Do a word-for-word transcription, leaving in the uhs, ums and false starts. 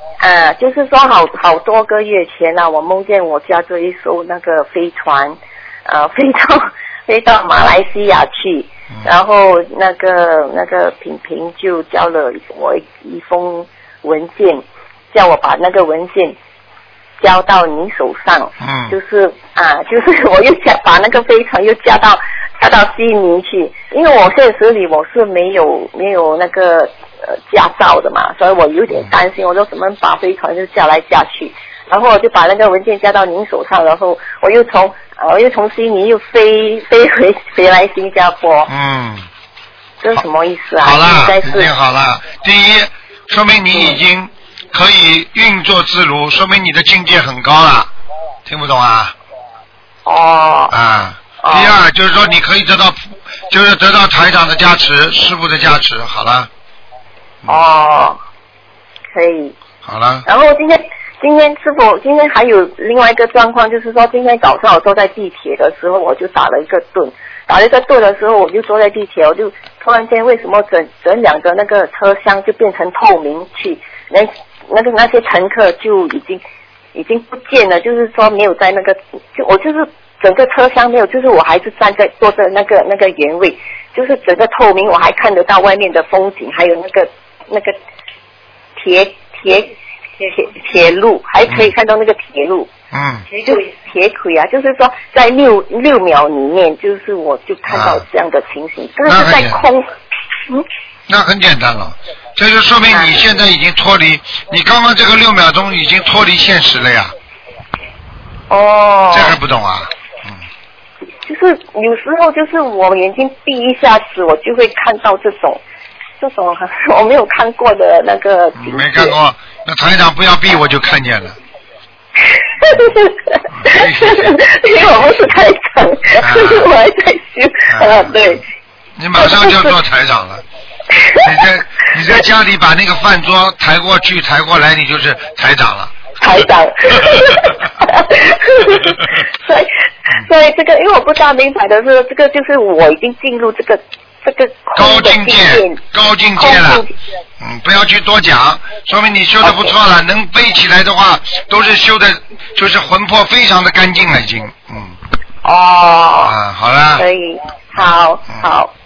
啊，就是说好好多个月前啊，我梦见我驾着一艘那个飞船，呃，飞到飞到马来西亚去，嗯、然后那个那个平平就交了我一封文件，叫我把那个文件交到你手上，嗯，就是啊，就是我又加把那个飞船又加到加到悉尼去，因为我现实里我是没有没有那个。呃，驾照的嘛，所以我有点担心，我说怎么把飞船就驾来驾去，然后我就把那个文件交到您手上，然后我又从呃我又从悉尼又飞飞回回来新加坡。嗯，这是什么意思啊？ 好了，已经好了。第一，说明你已经可以运作自如，说明你的境界很高了。听不懂啊？ 哦。 啊。第二，就是说你可以得到，就是得到台长的加持，师父的加持。好了。 哦，可以。 好了。 然后今天，今天是否今天还有另外一个状况，就是说今天早上我坐在地铁的时候，我就打了一个盹，打了一个盹的时候，我就坐在地铁，我就突然间为什么整整两个那个车厢就变成透明去，那那个那些乘客就已经已经不见了，就是说没有在那个，就我就是整个车厢没有，就是我还是站在坐在那个那个原位，就是整个透明，我还看得到外面的风景，还有那个。那个铁铁铁铁路还可以看到那个铁路，嗯，就铁轨啊，就是说在六六秒里面，就是我就看到这样的情形，但是在空， 嗯，那很简单了，这就说明你现在已经脱离，你刚刚这个六秒钟已经脱离现实了呀。 哦， 这还不懂啊？ 嗯，就是有时候就是我眼睛闭一下子，我就会看到这种。这种我没有看过的那个景没看过，那台长不要逼我就看见了。 因为我不是台长，啊、我还在修啊，对。 你马上就要做台长了。你在你在家里把那个饭桌抬过去抬过来，你就是台长了。 台长。所以所以这个，因为我不大明白的是，这个就是我已经进入这个。这个高境界，高境界了，嗯，不要去多讲，说明你修的不错了， okay. 能背起来的话，都是修的，就是魂魄非常的干净了，已经，嗯。 哦。 啊，好了。 可以，好，嗯、好。